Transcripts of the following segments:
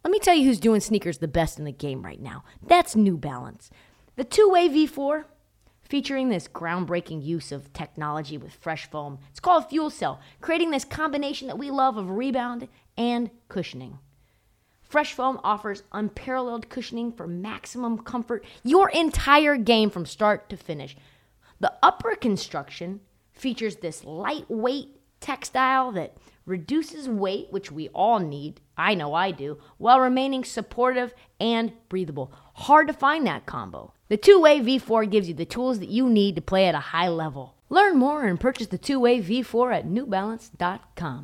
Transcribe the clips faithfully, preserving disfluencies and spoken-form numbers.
Let me tell you who's doing sneakers the best in the game right now. That's New Balance. The two-way V four, featuring this groundbreaking use of technology with fresh foam. It's called Fuel Cell, creating this combination that we love of rebound and cushioning. Fresh foam offers unparalleled cushioning for maximum comfort your entire game from start to finish. The upper construction features this lightweight textile that reduces weight, which we all need, I know I do, while remaining supportive and breathable. Hard to find that combo. The two-way V four gives you the tools that you need to play at a high level. Learn more and purchase the two-way V four at new balance dot com.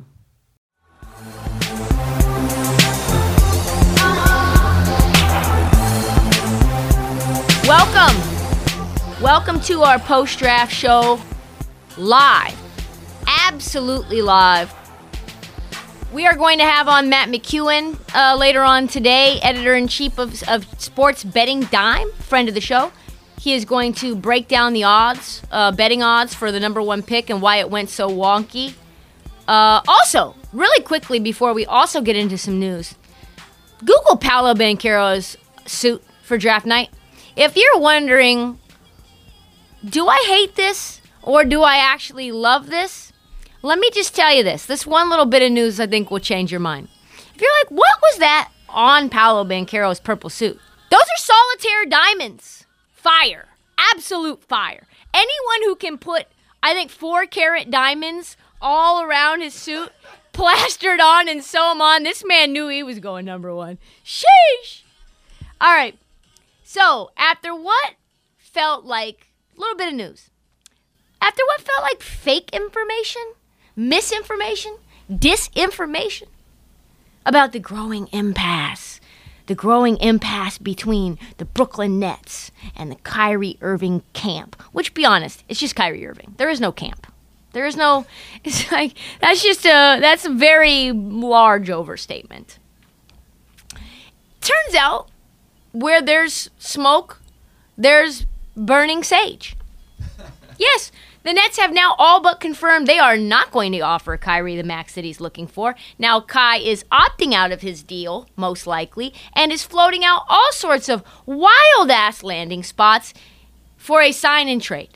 Welcome. Welcome to our post-draft show live. Absolutely live. We are going to have on Matt McEwen uh, later on today, editor-in-chief of, of Sports Betting Dime, friend of the show. He is going to break down the odds, uh, betting odds for the number one pick and why it went so wonky. Uh, also, really quickly before we also get into some news, Google Paolo Banchero's suit for draft night. If you're wondering, do I hate this or do I actually love this? Let me just tell you this. This one little bit of news I think will change your mind. If you're like, what was that on Paolo Banchero's purple suit? Those are solitaire diamonds. Fire. Absolute fire. Anyone who can put, I think, four carat diamonds all around his suit, plastered on and sew them on, this man knew he was going number one. Sheesh. All right. So, after what felt like, a little bit of news. After what felt like fake information, misinformation, disinformation about the growing impasse, the growing impasse between the Brooklyn Nets and the Kyrie Irving camp, which, be honest, it's just Kyrie Irving. There is no camp. There is no, it's like, that's just a, that's a very large overstatement. Turns out, where there's smoke, there's burning sage. Yes, the Nets have now all but confirmed they are not going to offer Kyrie the max that he's looking for. Now, Kai is opting out of his deal, most likely, and is floating out all sorts of wild-ass landing spots for a sign-and trade.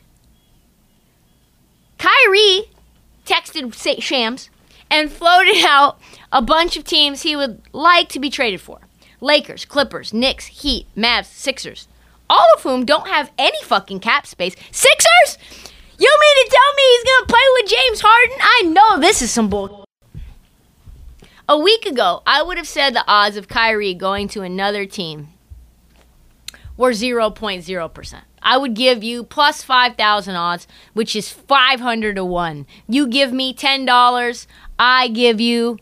Kyrie texted Shams and floated out a bunch of teams he would like to be traded for. Lakers, Clippers, Knicks, Heat, Mavs, Sixers. All of whom don't have any fucking cap space. Sixers? You mean to tell me he's going to play with James Harden? I know this is some bull. A week ago, I would have said the odds of Kyrie going to another team were zero point zero percent. I would give you plus five thousand odds, which is five hundred to one. You give me ten dollars, I give you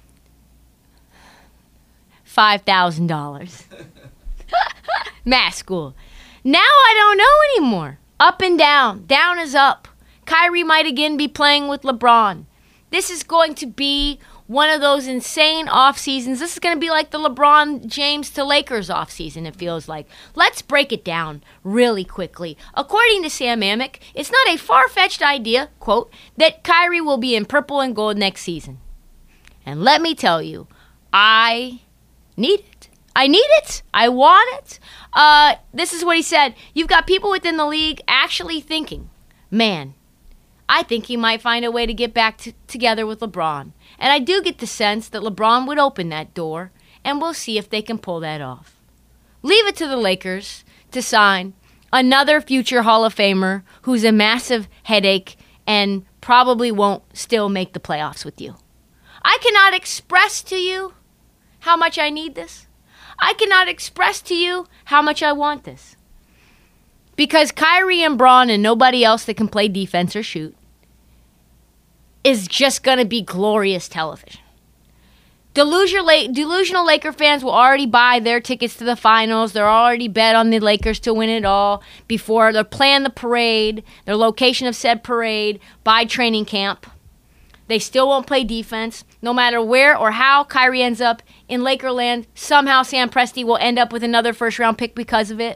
five thousand dollars. Math school. Now I don't know anymore. Up and down. Down is up. Kyrie might again be playing with LeBron. This is going to be one of those insane off seasons. This is going to be like the LeBron James to Lakers off season, it feels like. Let's break it down really quickly. According to Sam Amick, it's not a far-fetched idea, quote, that Kyrie will be in purple and gold next season. And let me tell you, I need it. I need it. I want it. Uh, this is what he said. You've got people within the league actually thinking, man, I think he might find a way to get back to, together with LeBron. And I do get the sense that LeBron would open that door, and we'll see if they can pull that off. Leave it to the Lakers to sign another future Hall of Famer who's a massive headache and probably won't still make the playoffs with you. I cannot express to you how much I need this. I cannot express to you how much I want this. Because Kyrie and Braun and nobody else that can play defense or shoot is just going to be glorious television. Delusional, delusional Laker fans will already buy their tickets to the finals. They're already bet on the Lakers to win it all before they're planning the parade, their location of said parade, by training camp. They still won't play defense. No matter where or how Kyrie ends up in Lakerland, somehow Sam Presti will end up with another first-round pick because of it.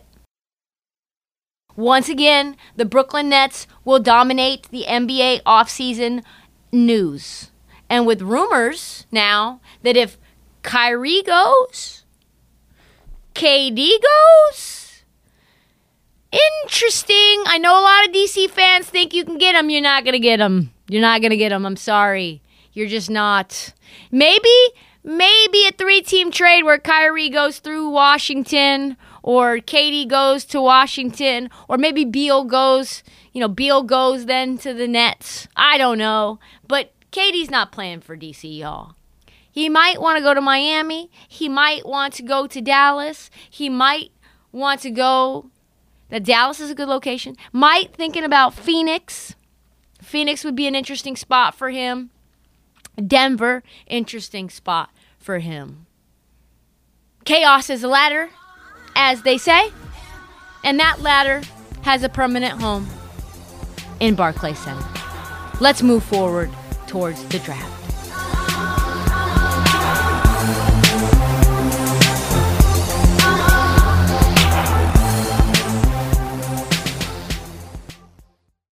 Once again, the Brooklyn Nets will dominate the N B A offseason news. And with rumors now that if Kyrie goes. K D goes. Interesting. I know a lot of D C fans think you can get him. You're not going to get him. You're not going to get him. I'm sorry. You're just not. Maybe, maybe a three-team trade where Kyrie goes through Washington or K D goes to Washington or maybe Beal goes, you know, Beal goes then to the Nets. I don't know. But K D's not playing for D C, y'all. He might want to go to Miami. He might want to go to Dallas. He might want to go. That Dallas is a good location. Might thinking about Phoenix. Phoenix would be an interesting spot for him. Denver, interesting spot for him. Chaos is a ladder, as they say. And that ladder has a permanent home in Barclays Center. Let's move forward towards the draft.